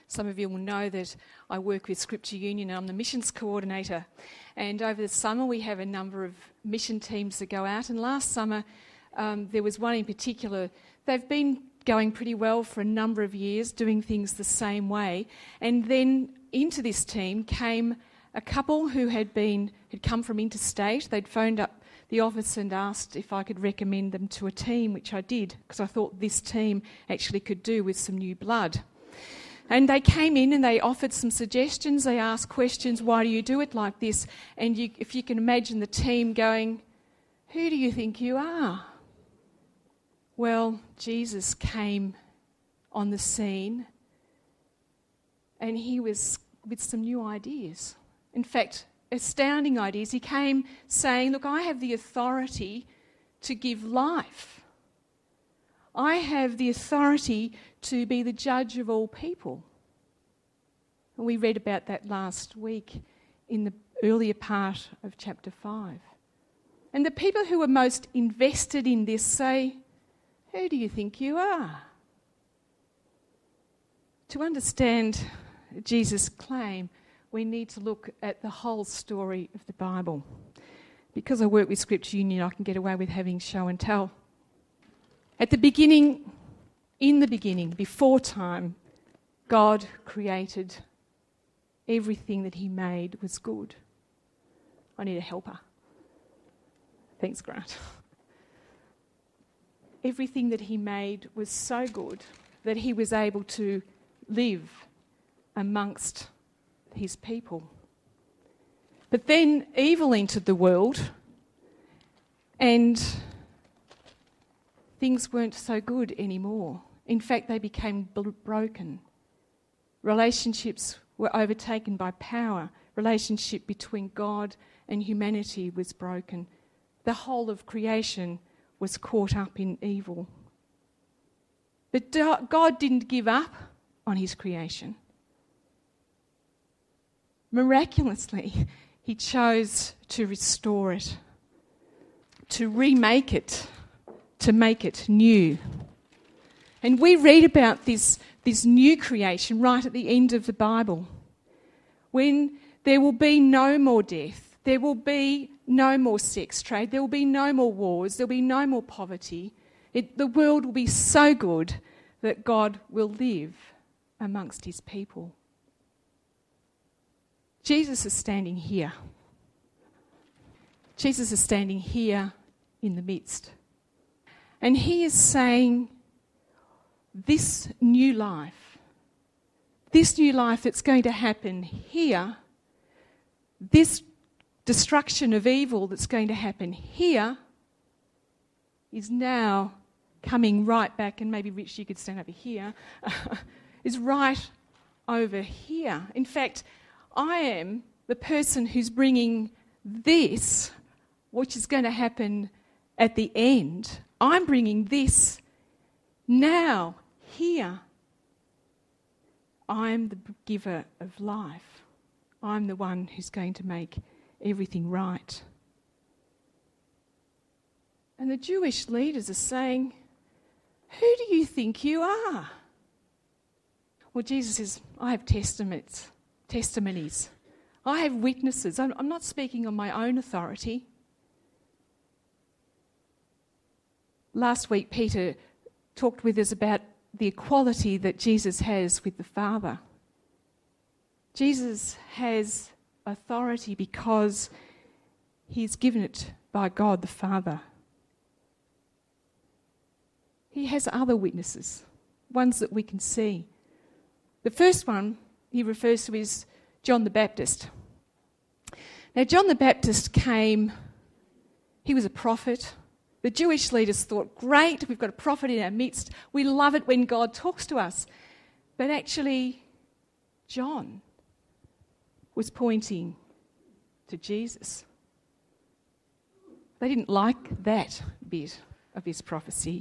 Some of you will know that I work with Scripture Union and I'm the missions coordinator. And over the summer we have a number of mission teams that go out. And last summer there was one in particular. They've been going pretty well for a number of years, doing things the same way. And then into this team came a couple who had come from interstate. They'd phoned up the office and asked if I could recommend them to a team, which I did, because I thought this team actually could do with some new blood. And they came in and they offered some suggestions. They asked questions, why do you do it like this? And if you can imagine the team going, who do you think you are? Well, Jesus came on the scene and he was with some new ideas. In fact, astounding ideas. He came saying, look, I have the authority to give life. I have the authority to be the judge of all people. And we read about that last week in the earlier part of chapter 5. And the people who were most invested in this say, who do you think you are? To understand Jesus' claim, we need to look at the whole story of the Bible. Because I work with Scripture Union, I can get away with having show and tell. At the beginning, in the beginning, before time, God created everything that he made was good. I need a helper. Thanks, Grant. Everything that he made was so good that he was able to live amongst his people. But then evil entered the world and things weren't so good anymore. In fact, they became broken. Relationships were overtaken by power. Relationship between God and humanity was broken. The whole of creation was caught up in evil. But God didn't give up on his creation. Miraculously, he chose to restore it, to remake it, to make it new. And we read about this new creation right at the end of the Bible, when there will be no more death, there will be no more sex trade, there will be no more wars, there will be no more poverty. The world will be so good that God will live amongst his people. Jesus is standing here. Jesus is standing here in the midst. And he is saying, this new life that's going to happen here, this destruction of evil that's going to happen here, is now coming right back, and maybe Rich, you could stand over here, is right over here. In fact, I am the person who's bringing this, which is going to happen at the end. I'm bringing this now, here. I'm the giver of life. I'm the one who's going to make everything right. And the Jewish leaders are saying, who do you think you are? Well, Jesus says, I have testimonies. I have witnesses. I'm not speaking on my own authority. Last week, Peter talked with us about the equality that Jesus has with the Father. Jesus has authority because he's given it by God the Father. He has other witnesses, ones that we can see. The first one he refers to is John the Baptist. Now, John the Baptist came, he was a prophet. The Jewish leaders thought, great, we've got a prophet in our midst. We love it when God talks to us. But actually, John was pointing to Jesus. They didn't like that bit of his prophecy.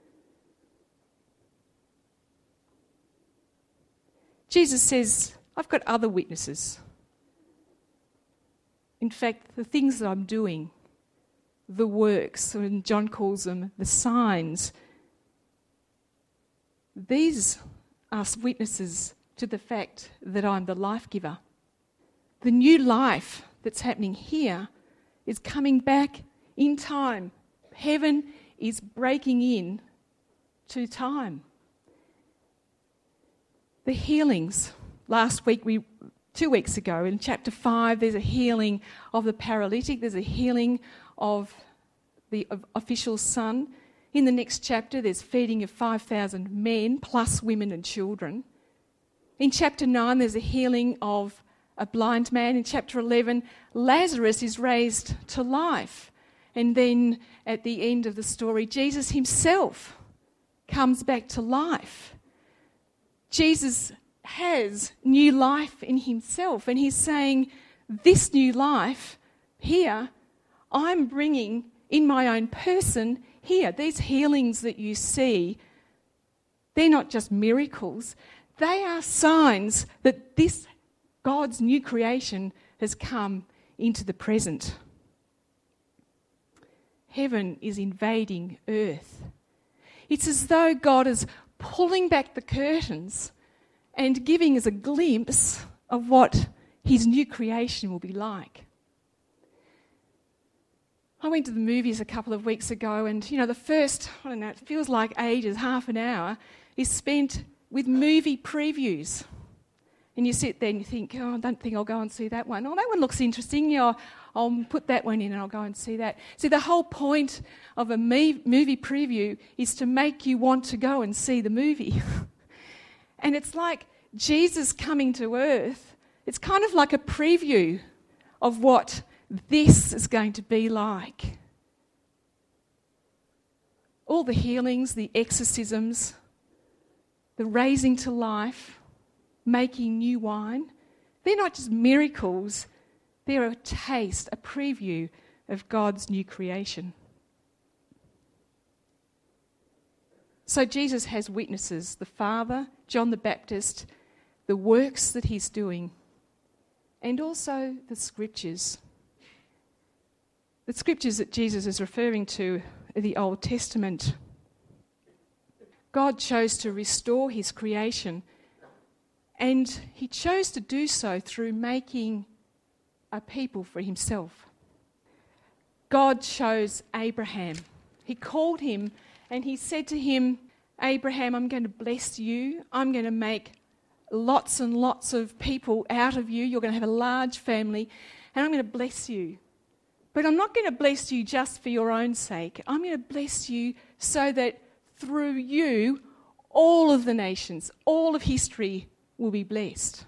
Jesus says, I've got other witnesses. In fact, the things that I'm doing, the works, and John calls them the signs, these are witnesses to the fact that I'm the life giver. The new life that's happening here is coming back in time. Heaven is breaking in to time. The healings. Last week, 2 weeks ago, in chapter 5, there's a healing of the paralytic. There's a healing of the official's son. In the next chapter, there's feeding of 5,000 men, plus women and children. In chapter 9, there's a healing of a blind man. In chapter 11, Lazarus is raised to life. And then at the end of the story, Jesus himself comes back to life. Jesus has new life in himself, and he's saying, this new life here, I'm bringing in my own person here. These healings that you see, they're not just miracles. They are signs that this God's new creation has come into the present. Heaven is invading earth. It's as though God is pulling back the curtains and giving us a glimpse of what his new creation will be like. I went to the movies a couple of weeks ago, and the first, it feels like ages, half an hour, is spent with movie previews. And you sit there and you think, I don't think I'll go and see that one. Oh, that one looks interesting. I'll put that one in and I'll go and see that. See, the whole point of a movie preview is to make you want to go and see the movie. And it's like Jesus coming to earth. It's kind of like a preview of what this is going to be like. All the healings, the exorcisms, the raising to life, making new wine, they're not just miracles, they're a taste, a preview of God's new creation. So Jesus has witnesses, the Father, John the Baptist, the works that he's doing, and also the Scriptures. The Scriptures that Jesus is referring to are the Old Testament. God chose to restore his creation, and he chose to do so through making a people for himself. God chose Abraham. He called him and he said to him, Abraham, I'm going to bless you. I'm going to make lots and lots of people out of you. You're going to have a large family, and I'm going to bless you. But I'm not going to bless you just for your own sake. I'm going to bless you so that through you, all of the nations, all of history will be blessed.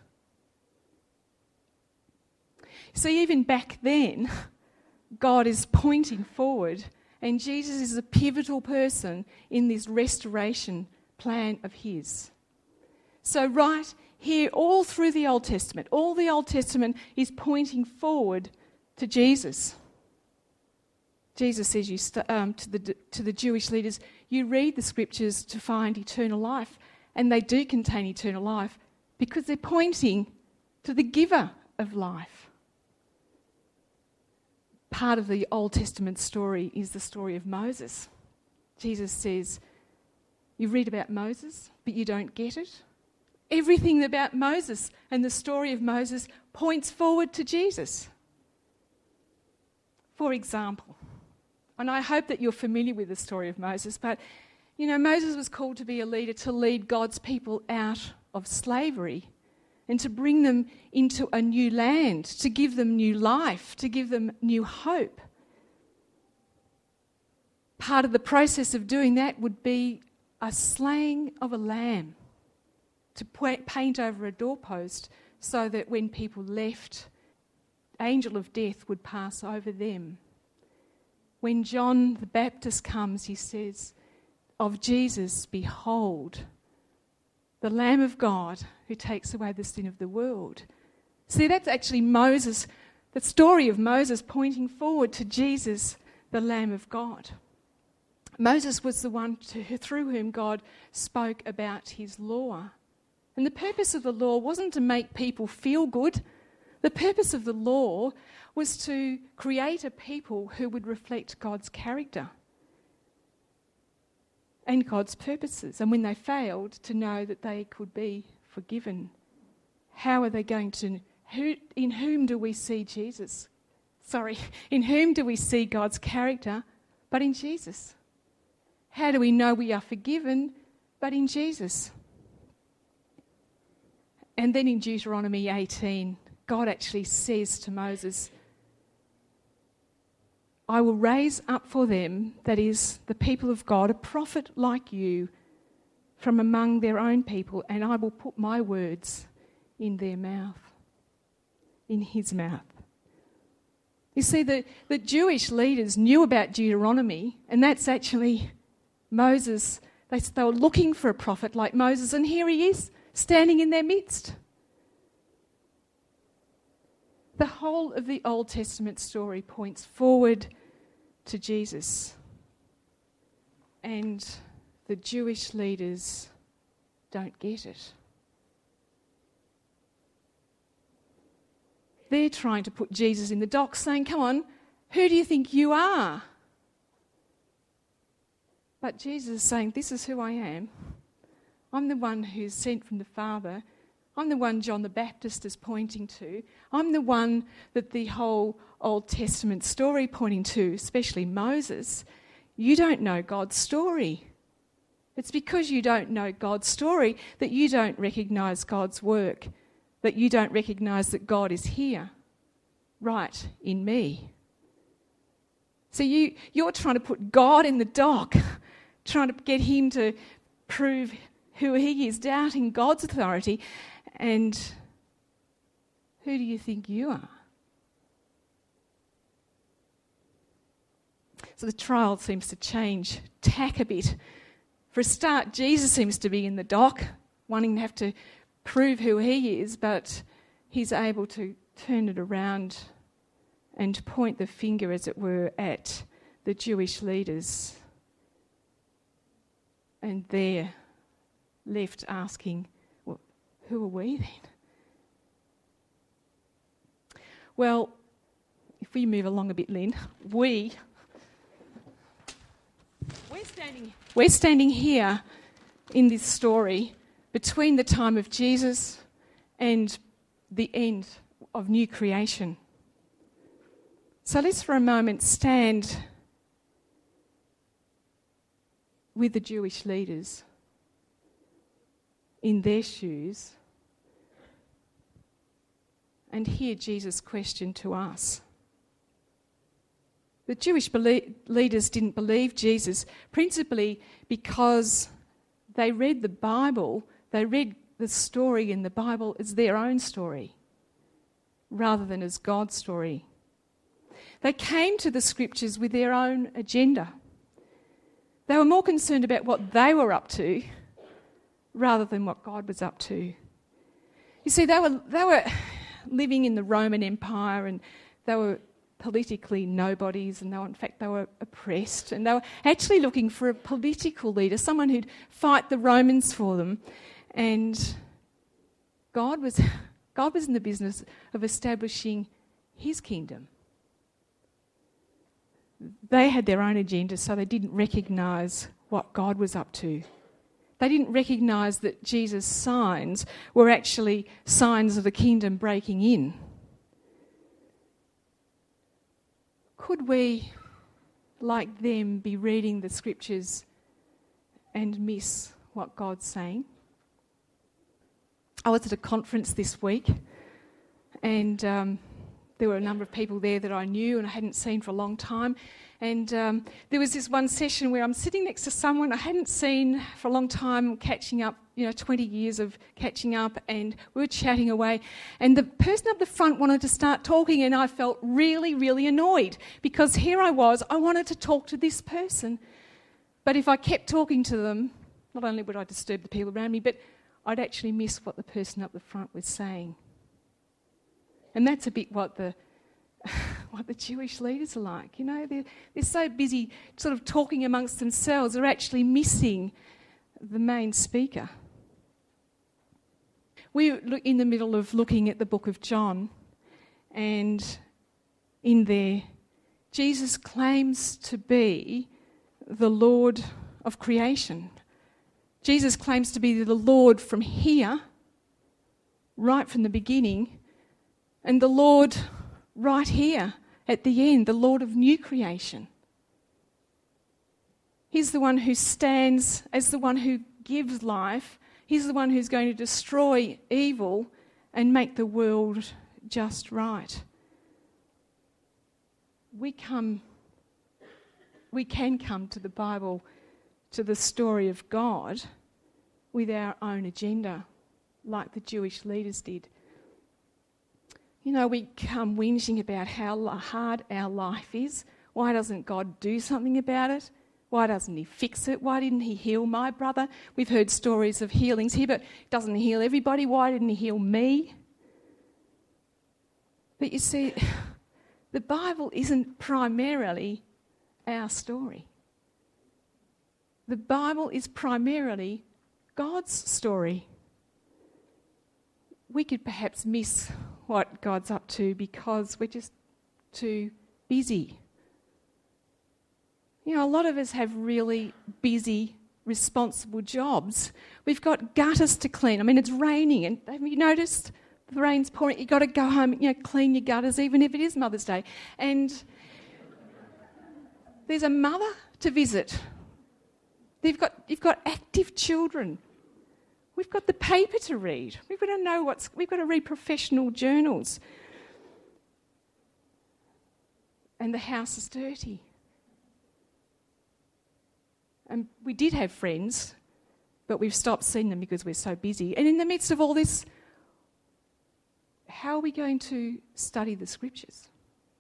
See, even back then, God is pointing forward, and Jesus is a pivotal person in this restoration plan of his. So right here, all through the Old Testament, all the Old Testament is pointing forward to Jesus. Jesus says to the Jewish leaders, you read the Scriptures to find eternal life, and they do contain eternal life because they're pointing to the giver of life. Part of the Old Testament story is the story of Moses. Jesus says, you read about Moses, but you don't get it. Everything about Moses and the story of Moses points forward to Jesus. For example, and I hope that you're familiar with the story of Moses, but Moses was called to be a leader, to lead God's people out of slavery and to bring them into a new land, to give them new life, to give them new hope. Part of the process of doing that would be a slaying of a lamb to paint over a doorpost so that when people left, angel of death would pass over them. When John the Baptist comes, he says, of Jesus, behold, the Lamb of God who takes away the sin of the world. See, that's actually Moses, the story of Moses pointing forward to Jesus, the Lamb of God. Moses was the one through whom God spoke about his law. And the purpose of the law wasn't to make people feel good. The purpose of the law was to create a people who would reflect God's character and God's purposes. And when they failed, to know that they could be forgiven how are they going to... in whom do we see Jesus? In whom do we see God's character? But in Jesus. How do we know we are forgiven? But in Jesus. And then in Deuteronomy 18, God actually says to Moses, I will raise up for them, that is, the people of God, a prophet like you from among their own people, and I will put my words in their mouth, in his mouth. You see, the Jewish leaders knew about Deuteronomy, and that's actually Moses. They were looking for a prophet like Moses, and here he is, standing in their midst. The whole of the Old Testament story points forward to Jesus. And the Jewish leaders don't get it. They're trying to put Jesus in the dock, saying, come on, who do you think you are? But Jesus is saying, this is who I am. I'm the one who's sent from the Father. I'm the one John the Baptist is pointing to. I'm the one that the whole Old Testament story pointing to, especially Moses. You don't know God's story. It's because you don't know God's story that you don't recognise God's work, that you don't recognise that God is here, right in me. So you're trying to put God in the dock, trying to get him to prove who he is, doubting God's authority. And who do you think you are? So the trial seems to change tack a bit. For a start, Jesus seems to be in the dock, wanting to have to prove who he is, but he's able to turn it around and point the finger, as it were, at the Jewish leaders. And they're left asking, well, who are we then? Well, if we move along a bit, Lynn, we're standing here in this story between the time of Jesus and the end of new creation. So let's for a moment stand with the Jewish leaders in their shoes and hear Jesus' question to us. The Jewish leaders didn't believe Jesus principally because they read the Bible, they read the story in the Bible as their own story rather than as God's story. They came to the scriptures with their own agenda. They were more concerned about what they were up to rather than what God was up to. You see, they were living in the Roman Empire, and they were politically nobodies, and they were oppressed, and they were actually looking for a political leader, someone who'd fight the Romans for them. And God was in the business of establishing his kingdom. They had their own agenda, so they didn't recognise what God was up to. They didn't recognise that Jesus' signs were actually signs of the kingdom breaking in. Could we, like them, be reading the scriptures and miss what God's saying? I was at a conference this week, and there were a number of people there that I knew and I hadn't seen for a long time. And there was this one session where I'm sitting next to someone I hadn't seen for a long time, catching up, 20 years of catching up, and we were chatting away. And the person up the front wanted to start talking, and I felt really, really annoyed because here I wanted to talk to this person. But if I kept talking to them, not only would I disturb the people around me, but I'd actually miss what the person up the front was saying. And that's a bit what the Jewish leaders are like. They're so busy sort of talking amongst themselves, they're actually missing the main speaker. We're in the middle of looking at the book of John, and in there, Jesus claims to be the Lord of creation. Jesus claims to be the Lord from here, right from the beginning, and the Lord right here at the end, the Lord of new creation. He's the one who stands as the one who gives life. He's the one who's going to destroy evil and make the world just right. We can come to the Bible, to the story of God, with our own agenda, like the Jewish leaders did. You know, we come whinging about how hard our life is. Why doesn't God do something about it? Why doesn't he fix it? Why didn't he heal my brother? We've heard stories of healings here, but doesn't he heal everybody? Why didn't he heal me? But you see, the Bible isn't primarily our story. The Bible is primarily God's story. We could perhaps miss what God's up to because we're just too busy. You know, a lot of us have really busy, responsible jobs. We've got gutters to clean. I mean, it's raining, and have you noticed the rain's pouring? You've got to go home, clean your gutters, even if it is Mother's Day. And there's a mother to visit. You've got active children. We've got the paper to read. We've got to read professional journals. And the house is dirty. And we did have friends, but we've stopped seeing them because we're so busy. And in the midst of all this, how are we going to study the scriptures?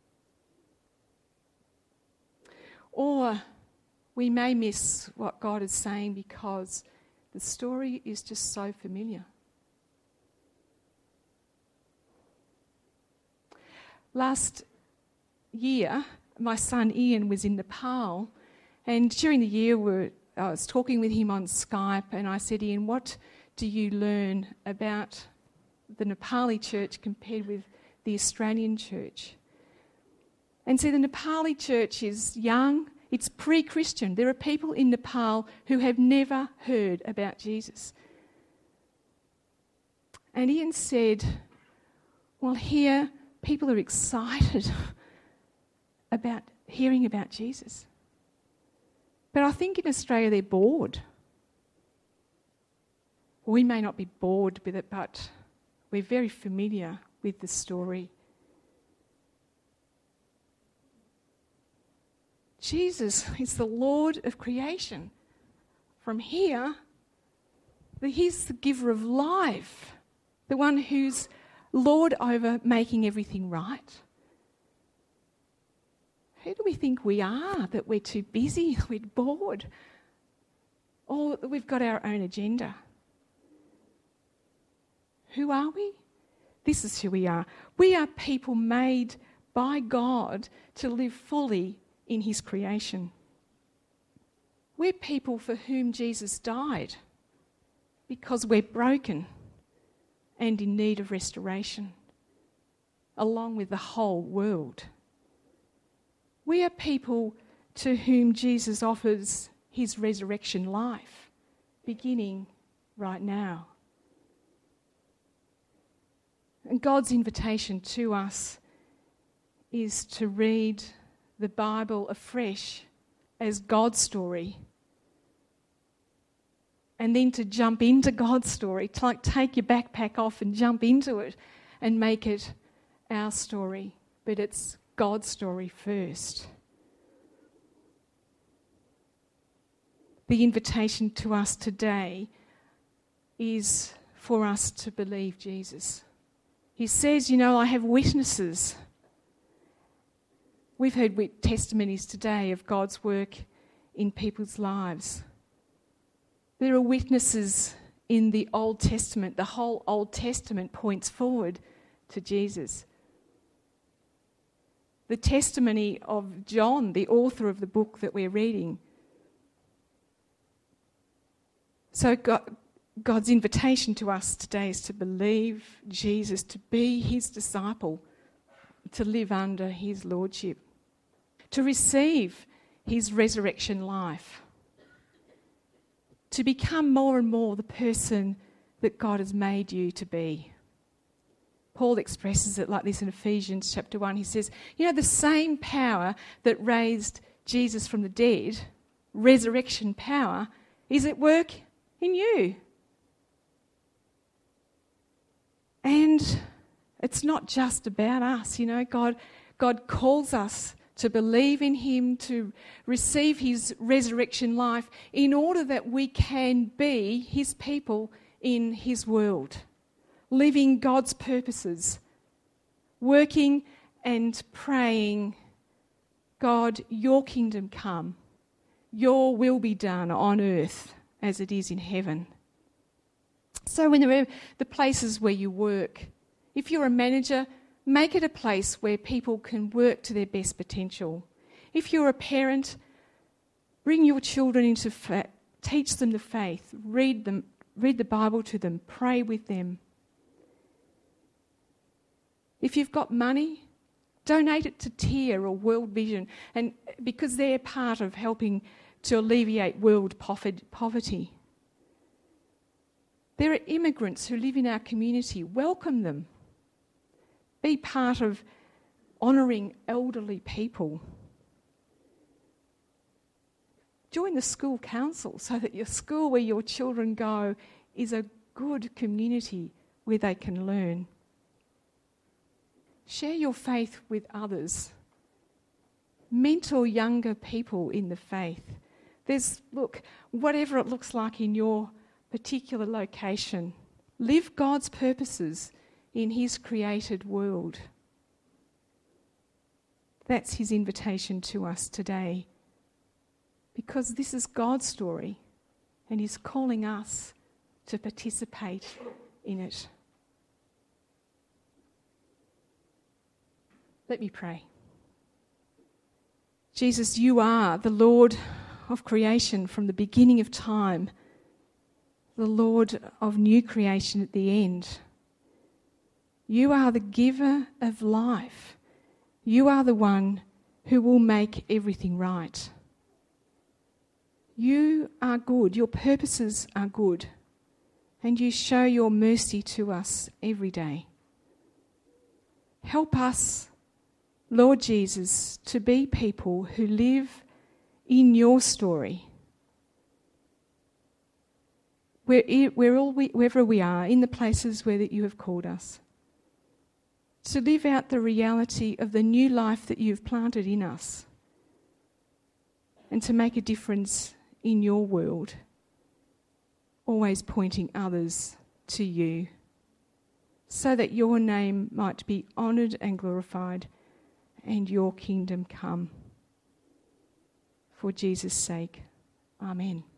Or we may miss what God is saying because the story is just so familiar. Last year, my son Ian was in Nepal, and during the year I was talking with him on Skype, and I said, Ian, what do you learn about the Nepali church compared with the Australian church? And so the Nepali church is young, it's pre-Christian. There are people in Nepal who have never heard about Jesus. And Ian said, well, here people are excited about hearing about Jesus. But I think in Australia they're bored. We may not be bored with it, but we're very familiar with the story. Jesus is the Lord of creation. From here, he's the giver of life, the one who's Lord over making everything right. Who do we think we are, that we're too busy, we're bored, or that we've got our own agenda? Who are we? This is who we are. We are people made by God to live fully in his creation. We're people for whom Jesus died because we're broken and in need of restoration, along with the whole world. We are people to whom Jesus offers his resurrection life, beginning right now. And God's invitation to us is to read the Bible afresh as God's story, and then to jump into God's story, to take your backpack off and jump into it and make it our story. But it's God's story first. The invitation to us today is for us to believe Jesus. He says, I have witnesses. We've heard testimonies today of God's work in people's lives. There are witnesses in the Old Testament. The whole Old Testament points forward to Jesus. The testimony of John, the author of the book that we're reading. So God's invitation to us today is to believe Jesus, to be his disciple, to live under his lordship, to receive his resurrection life, to become more and more the person that God has made you to be. Paul expresses it like this in Ephesians chapter 1. He says, the same power that raised Jesus from the dead, resurrection power, is at work in you. And it's not just about us, God calls us to believe in him, to receive his resurrection life in order that we can be his people in his world, living God's purposes, working and praying, God, your kingdom come, your will be done on earth as it is in heaven. So when there are the places where you work, if you're a manager, make it a place where people can work to their best potential. If you're a parent, bring your children into teach them the faith, read the Bible to them, pray with them. If you've got money, donate it to TIA or World Vision, and because they're part of helping to alleviate world poverty. There are immigrants who live in our community. Welcome them. Be part of honouring elderly people. Join the school council so that your school where your children go is a good community where they can learn. Share your faith with others. Mentor younger people in the faith. Whatever it looks like in your particular location, live God's purposes in his created world. That's his invitation to us today. Because this is God's story and he's calling us to participate in it. Let me pray. Jesus, you are the Lord of creation from the beginning of time, the Lord of new creation at the end. You are the giver of life. You are the one who will make everything right. You are good. Your purposes are good. And you show your mercy to us every day. Help us, Lord Jesus, to be people who live in your story. Wherever we are, in the places where that you have called us. To live out the reality of the new life that you've planted in us. And to make a difference in your world. Always pointing others to you. So that your name might be honoured and glorified and your kingdom come. For Jesus' sake, amen.